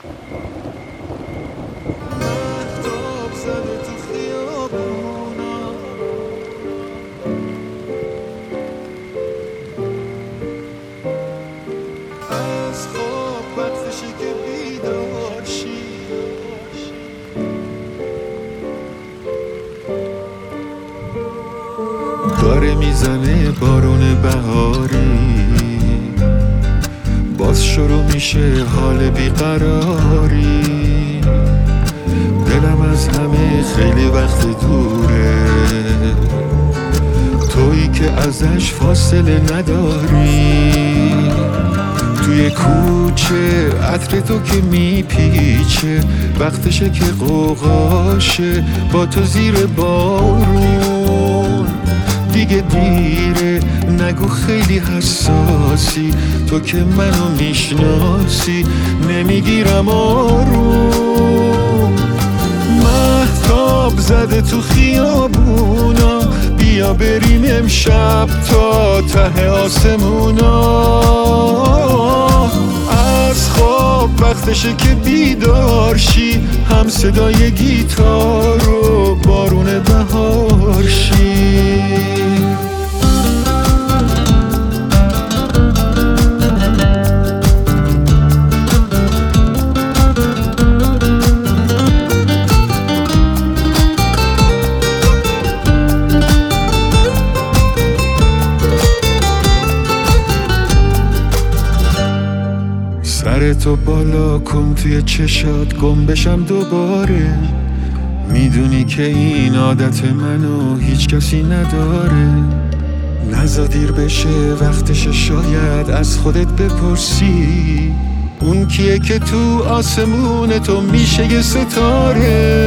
مهتاب زده تو خیابونا، از خواب وقتشه که بیدار شی. داره میزنه بارون بهاری، باز شروع میشه حال بیقراری. دلم از همه خیلی وقت دوره، تویی که ازش فاصله نداری. توی کوچه عطر تو که میپیچه، وقتشه که قوقاشه با تو زیر بارون. دیگه دیره نگو خیلی حساسی، تو که منو میشناسی نمیگیرم آروم. مهتاب زده تو خیابونا، بیا بریم امشب تا ته آسمونا. از خواب وقتشه که بیدار شی، هم صدای گیتار و بارون بهار شی. سرتو بالا کن توی چشات، گم بشم دوباره. میدونی که این عادت منو هیچ کسی نداره. نزا دیر بشه وقتشه، شاید از خودت بپرسی اون کیه که تو آسمون تو میشه یه ستاره.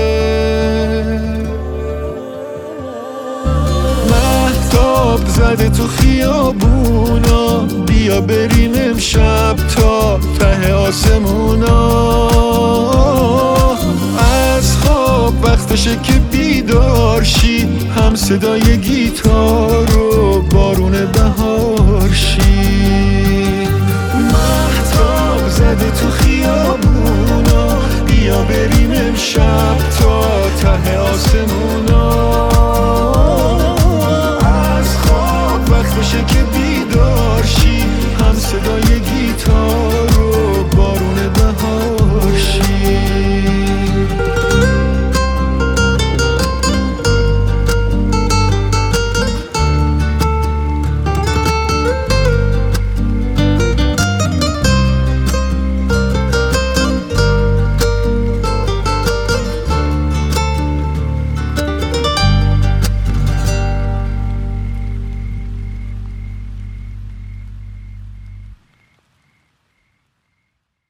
مهتاب زده تو خیابونا، بیا بریم امشب تا ته آسمونا. از خواب وقتشه که بیدار شی، هم صدای گیتار و بارون بهار شی.